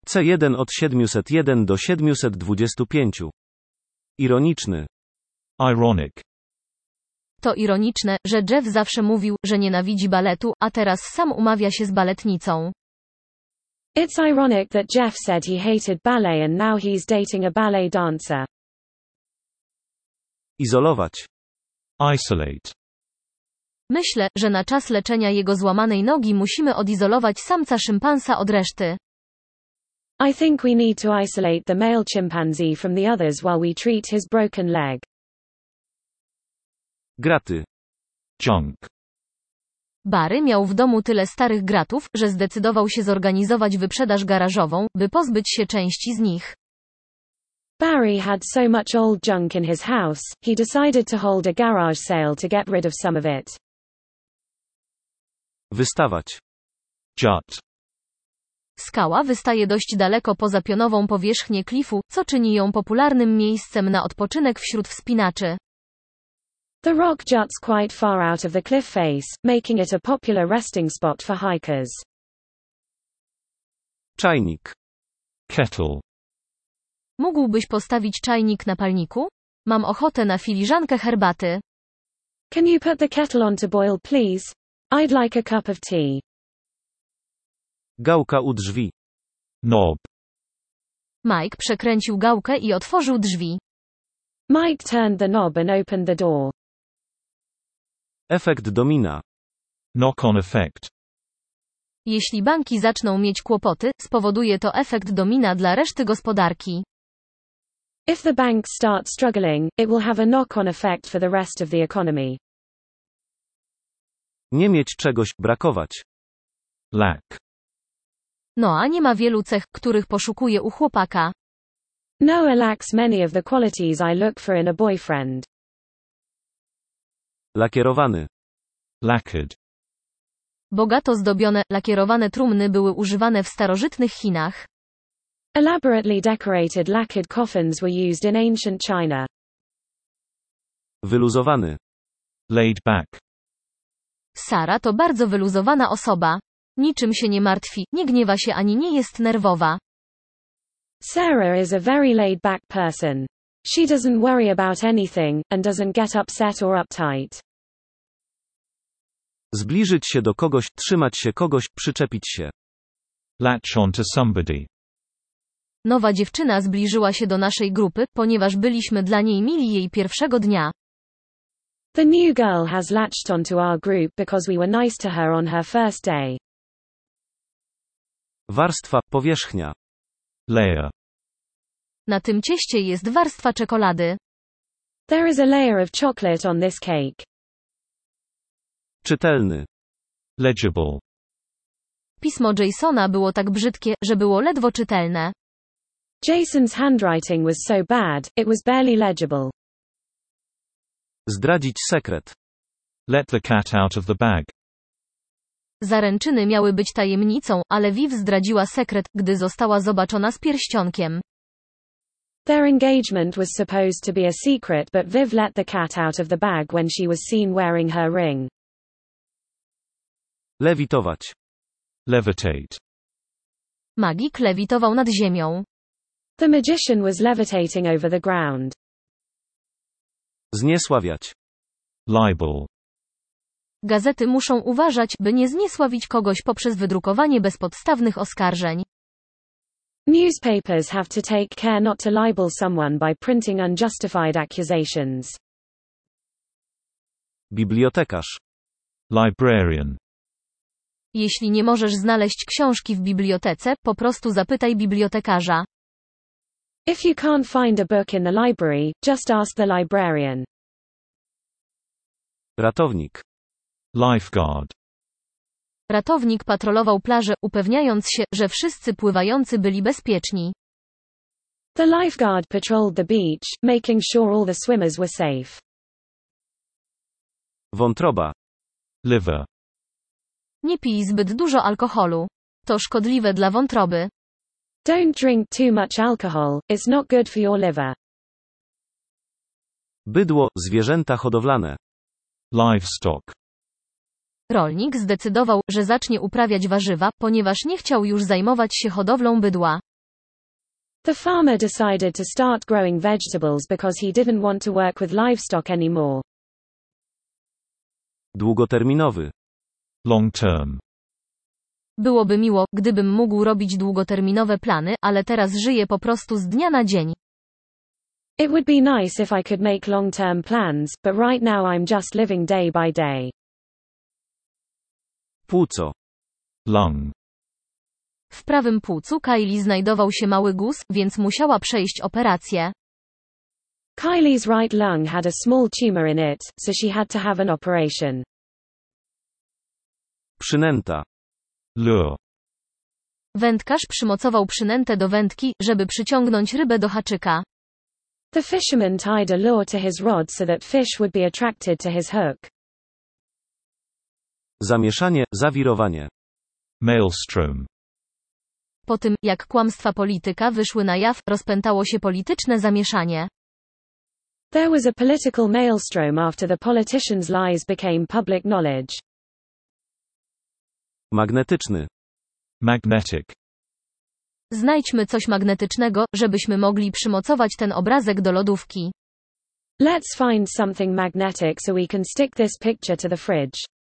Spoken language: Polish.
C1 od 701 do 725. Ironiczny. Ironic. To ironiczne, że Jeff zawsze mówił, że nienawidzi baletu, a teraz sam umawia się z baletnicą. It's ironic that Jeff said he hated ballet and now he's dating a ballet dancer. Izolować. Isolate. Myślę, że na czas leczenia jego złamanej nogi musimy odizolować samca szympansa od reszty. I think we need to isolate the male chimpanzee from the others while we treat his broken leg. Graty. Junk. Barry miał w domu tyle starych gratów, że zdecydował się zorganizować wyprzedaż garażową, by pozbyć się części z nich. Barry had so much old junk in his house, he decided to hold a garage sale to get rid of some of it. Wystawać. Jut. Skała wystaje dość daleko poza pionową powierzchnię klifu, co czyni ją popularnym miejscem na odpoczynek wśród wspinaczy. The rock juts quite far out of the cliff face, making it a popular resting spot for hikers. Czajnik. Kettle. Mógłbyś postawić czajnik na palniku? Mam ochotę na filiżankę herbaty. Can you put the kettle on to boil, please? I'd like a cup of tea. Gałka u drzwi. Knob. Mike przekręcił gałkę i otworzył drzwi. Mike turned the knob and opened the door. Efekt domina. Knock-on effect. Jeśli banki zaczną mieć kłopoty, spowoduje to efekt domina dla reszty gospodarki. If the banks start struggling, it will have a knock-on effect for the rest of the economy. Nie mieć czegoś, brakować. Lack. Noa nie ma wielu cech, których poszukuje u chłopaka. Noah lacks many of the qualities I look for in a boyfriend. Lakierowany. Lacquered. Bogato zdobione, lakierowane trumny były używane w starożytnych Chinach. Elaborately decorated lacquered coffins were used in ancient China. Wyluzowany. Laid back. Sara to bardzo wyluzowana osoba. Niczym się nie martwi, nie gniewa się ani nie jest nerwowa. Sarah is a very laid-back person. She doesn't worry about anything, and doesn't get upset or uptight. Zbliżyć się do kogoś, trzymać się kogoś, przyczepić się. Latch on to somebody. Nowa dziewczyna zbliżyła się do naszej grupy, ponieważ byliśmy dla niej mili jej pierwszego dnia. The new girl has latched onto our group because we were nice to her on her first day. Warstwa, powierzchnia. Layer. Na tym cieście jest warstwa czekolady. There is a layer of chocolate on this cake. Czytelny. Legible. Pismo Jasona było tak brzydkie, że było ledwo czytelne. Jason's handwriting was so bad, it was barely legible. Zdradzić sekret. Let the cat out of the bag. Zaręczyny miały być tajemnicą, ale Viv zdradziła sekret, gdy została zobaczona z pierścionkiem. Their engagement was supposed to be a secret, but Viv let the cat out of the bag when she was seen wearing her ring. Lewitować. Levitate. Magik lewitował nad ziemią. The magician was levitating over the ground. Zniesławiać. Libel. Gazety muszą uważać, by nie zniesławić kogoś poprzez wydrukowanie bezpodstawnych oskarżeń. Newspapers have to take care not to libel someone by printing unjustified accusations. Bibliotekarz. Librarian. Jeśli nie możesz znaleźć książki w bibliotece, po prostu zapytaj bibliotekarza. If you can't find a book in the library, just ask the librarian. Ratownik. Lifeguard. Ratownik patrolował plażę, upewniając się, że wszyscy pływający byli bezpieczni. The lifeguard patrolled the beach, making sure all the swimmers were safe. Wątroba. Liver. Nie pij zbyt dużo alkoholu. To szkodliwe dla wątroby. Don't drink too much alcohol, it's not good for your liver. Bydło, zwierzęta hodowlane. Livestock. Rolnik zdecydował, że zacznie uprawiać warzywa, ponieważ nie chciał już zajmować się hodowlą bydła. The farmer decided to start growing vegetables because he didn't want to work with livestock anymore. Długoterminowy. Long term. Byłoby miło, gdybym mógł robić długoterminowe plany, ale teraz żyję po prostu z dnia na dzień. It would be nice if I could make long-term plans, but right now I'm just living day by day. Płuco. Lung. W prawym płucu Kylie znajdował się mały guz, więc musiała przejść operację. Kylie's right lung had a small tumor in it, so she had to have an operation. Przynęta. Lure. Wędkarz przymocował przynętę do wędki, żeby przyciągnąć rybę do haczyka. The fisherman tied a lure to his rod so that fish would be attracted to his hook. Zamieszanie, zawirowanie. Maelstrom. Po tym, jak kłamstwa polityka wyszły na jaw, rozpętało się polityczne zamieszanie. There was a political maelstrom after the politician's lies became public knowledge. Magnetyczny. Magnetic. Znajdźmy coś magnetycznego, żebyśmy mogli przymocować ten obrazek do lodówki. Let's find something magnetic so we can stick this picture to the fridge.